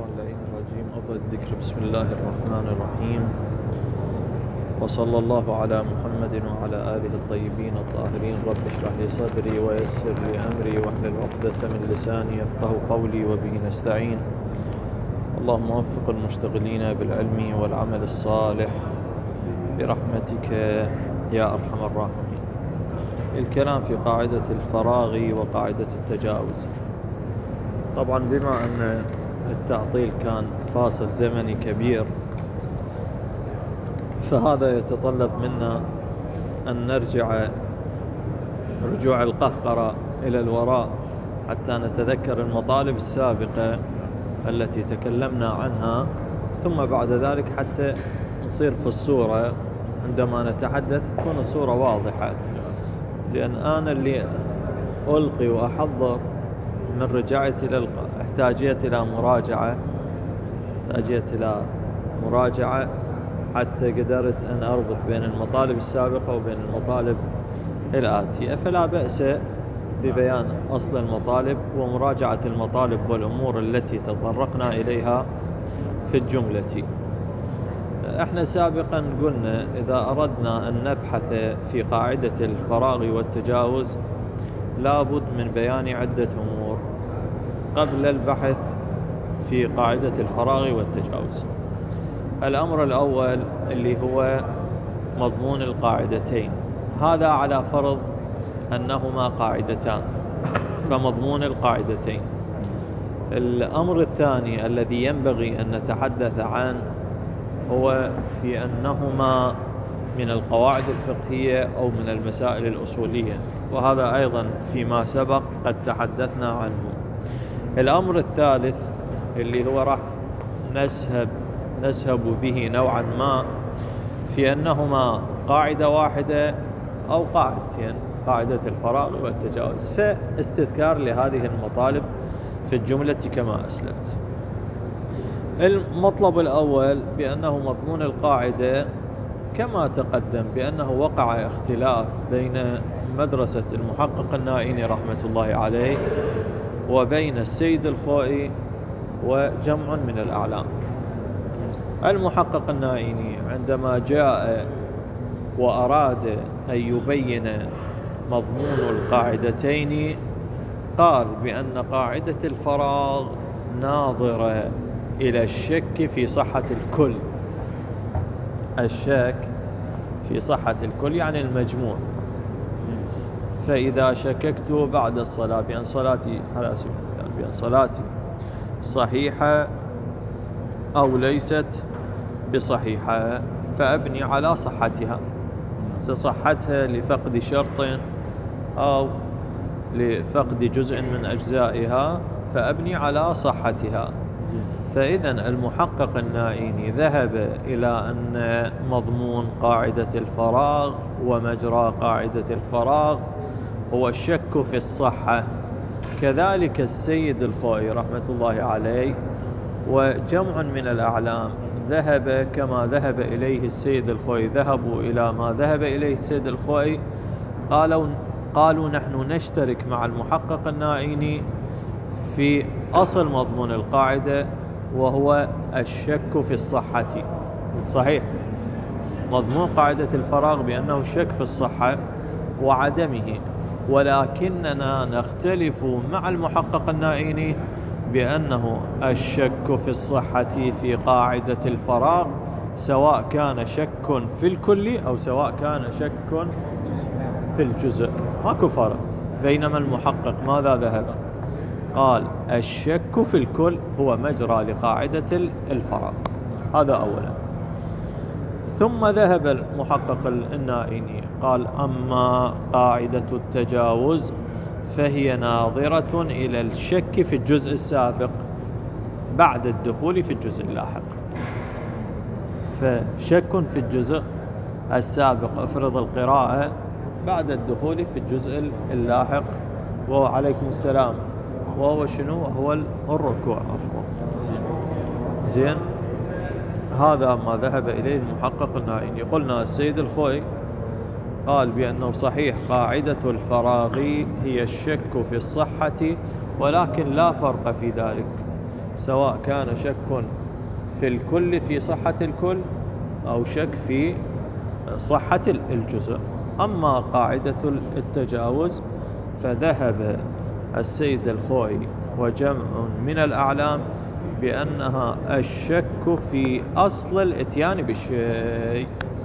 اللعين الرجيم. أفضل الذكر بسم الله الرحمن الرحيم، وصلى الله على محمد وعلى آله الطيبين الطاهرين. رب اشرح لي صدري ويسر لي أمري واحلل عقدة من لساني يفقه قولي وبه نستعين. اللهم وفق المشتغلين بالعلم والعمل الصالح برحمتك يا أرحم الراحمين. الكلام في قاعدة الفراغ وقاعدة التجاوز. طبعا بما أن التعطيل كان فاصل زمني كبير، فهذا يتطلب منا أن نرجع رجوع القهقرة إلى الوراء حتى نتذكر المطالب السابقة التي تكلمنا عنها، ثم بعد ذلك حتى نصير في الصورة عندما نتحدث تكون الصورة واضحة. لأن أنا اللي ألقي وأحضر من رجعت إلى احتاجية إلى مراجعة حتى قدرت أن أربط بين المطالب السابقة وبين المطالب الآتية. فلا بأس ببيان أصل المطالب ومراجعة المطالب والأمور التي تطرقنا إليها في الجملة. احنا سابقا قلنا إذا أردنا أن نبحث في قاعدة الفراغ والتجاوز لابد من بيان عدة أمور قبل البحث في قاعدة الفراغ والتجاوز. الأمر الأول اللي هو مضمون القاعدتين، هذا على فرض أنهما قاعدتان، فمضمون القاعدتين. الأمر الثاني الذي ينبغي أن نتحدث عنه هو في أنهما من القواعد الفقهية أو من المسائل الأصولية، وهذا أيضا فيما سبق قد تحدثنا عنه. الأمر الثالث اللي هو راح نسهب به نوعا ما في أنهما قاعدة واحدة أو قاعدتين، قاعدة الفراغ والتجاوز، فاستذكار لهذه المطالب في الجملة كما أسلفت. المطلب الأول بأنه مضمون القاعدة كما تقدم بأنه وقع اختلاف بين مدرسة المحقق النائيني رحمة الله عليه وبين السيد الخوئي وجمع من الأعلام. المحقق النائيني عندما جاء وأراد أن يبين مضمون القاعدتين قال بأن قاعدة الفراغ ناظرة إلى الشك في صحة الكل. الشك في صحة الكل يعني المجموع. فإذا شككت بعد الصلاة بأن صلاتي على سبيل المثال بأن صلاتي صحيحة أو ليست بصحيحة فأبني على صحتها، صحتها لفقد شرط أو لفقد جزء من أجزائها فأبني على صحتها. فإذا المحقق النائيني ذهب إلى أن مضمون قاعدة الفراغ ومجرى قاعدة الفراغ هو الشك في الصحة. كذلك السيد الخوئي رحمة الله عليه وجمع من الأعلام ذهب كما ذهب إليه السيد الخوئي، ذهبوا إلى ما ذهب إليه السيد الخوئي. قالوا نحن نشترك مع المحقق النائيني في أصل مضمون القاعدة وهو الشك في الصحة. صحيح مضمون قاعدة الفراغ بأنه الشك في الصحة وعدمه، ولكننا نختلف مع المحقق النائيني بأنه الشك في الصحة في قاعدة الفراغ سواء كان شك في الكل أو سواء كان شك في الجزء، ماكو فرق. بينما المحقق ماذا ذهب؟ قال الشك في الكل هو مجرى لقاعدة الفراغ. هذا أولا. ثم ذهب المحقق النائيني قال أما قاعدة التجاوز فهي ناظرة إلى الشك في الجزء السابق بعد الدخول في الجزء اللاحق. فشك في الجزء السابق افرض القراءة بعد الدخول في الجزء اللاحق، وعليكم السلام، وهو شنو؟ هو الركوع. عفوا. زين، هذا ما ذهب إليه المحقق النائيني. قلنا السيد الخوئي قال بأنه صحيح قاعدة الفراغ هي الشك في الصحة، ولكن لا فرق في ذلك سواء كان شك في الكل في صحة الكل أو شك في صحة الجزء. أما قاعدة التجاوز فذهب السيد الخوئي وجمع من الأعلام بأنها الشك في أصل الإتيان بالشيء،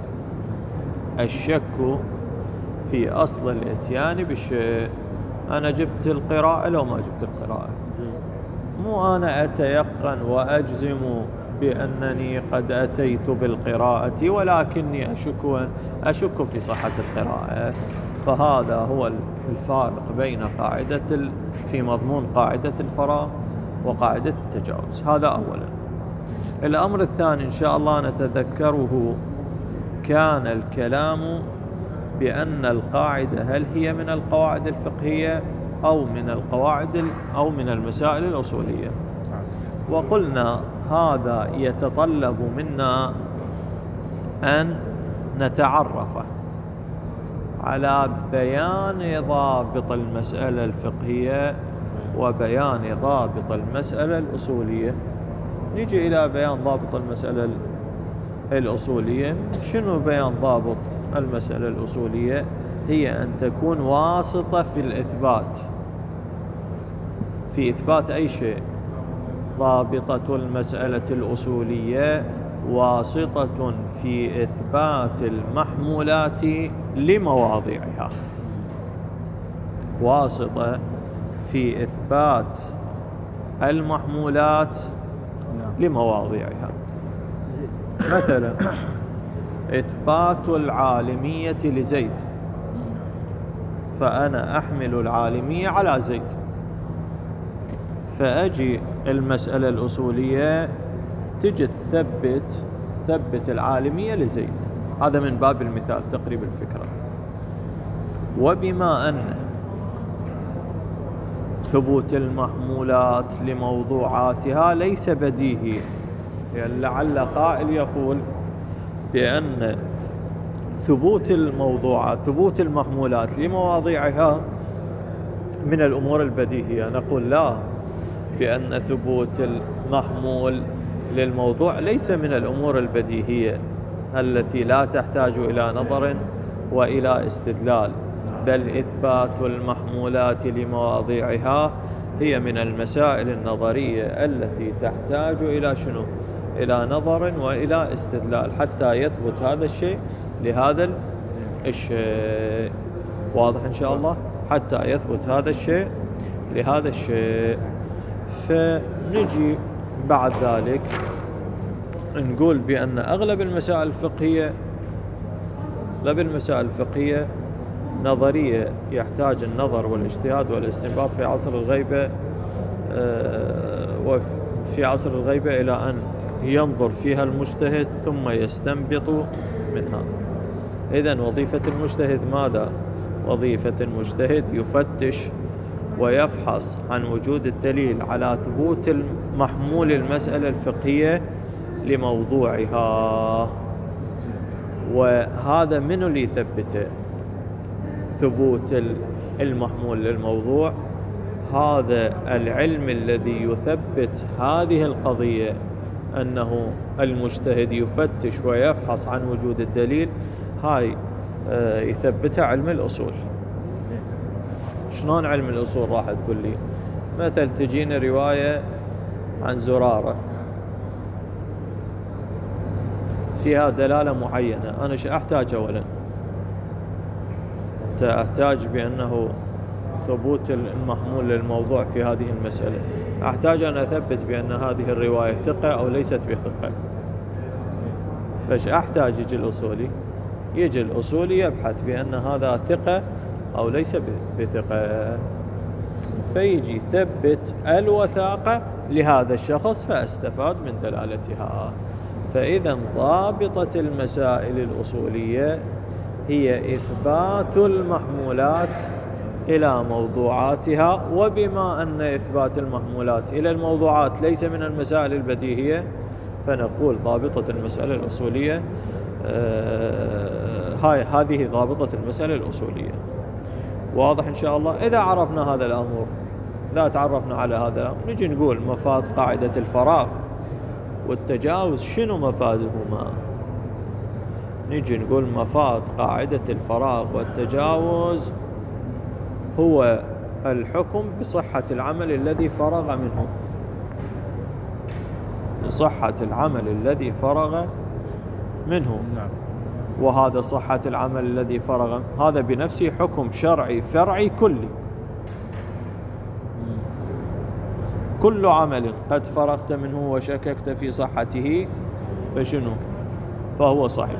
الشك في أصل الإتيان بالشيء. أنا جبت القراءة لو ما جبت القراءة، مو أنا أتيقن وأجزم بأنني قد أتيت بالقراءة ولكني أشك في صحة القراءة. فهذا هو الفارق بين قاعدة في مضمون قاعدة الفراغ وقاعدة التجاوز. هذا أولا. الأمر الثاني إن شاء الله نتذكره، كان الكلام بأن القاعدة هل هي من القواعد الفقهية أو من المسائل الأصولية، وقلنا هذا يتطلب منا أن نتعرف على بيان ضابط المسألة الفقهية وبيان ضابط المسألة الأصولية. نيجي إلى بيان ضابط المسألة الأصولية. شنو بيان ضابط المسألة الأصولية؟ هي أن تكون واسطة في الإثبات، في إثبات أي شيء. ضابطة المسألة الأصولية واسطة في إثبات المحمولات لمواضعها، واسطة في إثبات المحمولات لمواضعها. مثلا إثبات العالمية لزيد، فأنا أحمل العالمية على زيد، فأجي المسألة الأصولية تجي تثبت العالمية لزيد. هذا من باب المثال تقريب الفكرة. وبما أن ثبوت المحمولات لموضوعاتها ليس بديهي، يعني لعل قائل يقول بأن ثبوت المحمولات لمواضيعها من الأمور البديهية، نقول لا، بأن ثبوت المحمول للموضوع ليس من الأمور البديهية التي لا تحتاج إلى نظر وإلى استدلال، بل إثبات المحمولات لمواضيعها هي من المسائل النظرية التي تحتاج إلى شنو؟ إلى نظر وإلى استدلال حتى يثبت هذا الشيء لهذا الشيء. واضح إن شاء الله؟ حتى يثبت هذا الشيء لهذا الشيء. فنجي بعد ذلك نقول بأن أغلب المسائل الفقهية نظرية يحتاج النظر والاجتهاد والاستنباط في عصر الغيبة، وفي عصر الغيبة إلى أن ينظر فيها المجتهد ثم يستنبط منها. إذن وظيفة المجتهد ماذا؟ وظيفة المجتهد يفتش ويفحص عن وجود الدليل على ثبوت المحمول المسألة الفقهية لموضوعها. وهذا من اللي يثبته؟ ثبوت المحمول للموضوع، هذا العلم الذي يثبت هذه القضية، أنه المجتهد يفتش ويفحص عن وجود الدليل، هاي يثبتها علم الأصول. شلون علم الأصول؟ راح تقول لي مثل تجيني رواية عن زرارة فيها دلالة معينة، أنا شو أحتاج؟ أولا أحتاج بأنه ثبوت المحمول للموضوع في هذه المسألة، أحتاج أن أثبت بأن هذه الرواية ثقة أو ليست بثقة. فايش أحتاج؟ يجي الأصولي يبحث بأن هذا ثقة أو ليس بثقة، فيجي يثبت الوثاقة لهذا الشخص فأستفاد من دلالتها. فإذا ضابطة المسائل الأصولية هي إثبات المحمولات إلى موضوعاتها. وبما أن إثبات المحمولات إلى الموضوعات ليس من المسائل البديهية، فنقول ضابطة المسألة الأصولية هذه ضابطة المسألة الأصولية. واضح إن شاء الله؟ إذا عرفنا هذا الأمر إذا تعرفنا على هذا الأمر نجي نقول مفاد قاعدة الفراغ والتجاوز شنو مفادهما؟ نجي نقول مفاد قاعدة الفراغ والتجاوز هو الحكم بصحة العمل الذي فرغ منه، بصحة العمل الذي فرغ منه. نعم. وهذا صحة العمل الذي فرغ هذا بنفسه حكم شرعي فرعي كلي. كل عمل قد فرغت منه وشككت في صحته فشنو؟ فهو صحيح.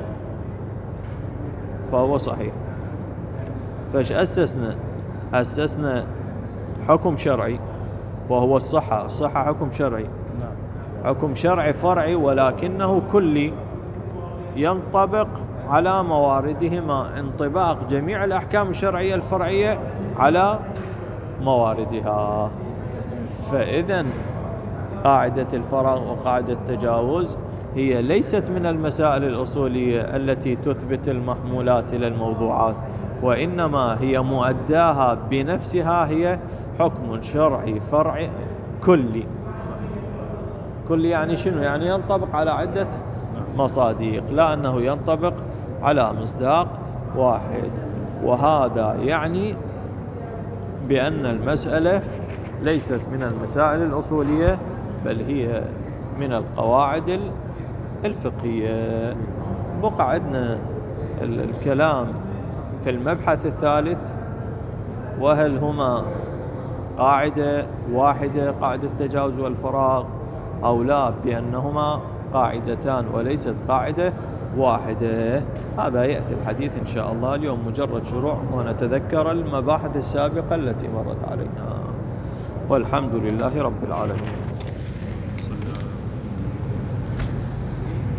فهو صحيح. فايش أسسنا؟ أسسنا حكم شرعي وهو الصحة. الصحة حكم شرعي، حكم شرعي فرعي ولكنه كلي ينطبق على مواردهما انطباق جميع الأحكام الشرعية الفرعية على مواردها. فإذا قاعدة الفراغ وقاعدة التجاوز هي ليست من المسائل الأصولية التي تثبت المحمولات إلى الموضوعات، وإنما هي مؤداها بنفسها هي حكم شرعي فرعي كلي. كلي يعني شنو؟ يعني ينطبق على عدة مصادق، لا أنه ينطبق على مصداق واحد. وهذا يعني بأن المسألة ليست من المسائل الأصولية بل هي من القواعد الفقهية. بقى عندنا الكلام في المبحث الثالث، وهل هما قاعدة واحدة قاعدة التجاوز والفراغ أو لا، بأنهما قاعدتان وليست قاعدة واحدة. هذا يأتي الحديث إن شاء الله. اليوم مجرد شروع ونتذكر المباحث السابقة التي مرت علينا، والحمد لله رب العالمين.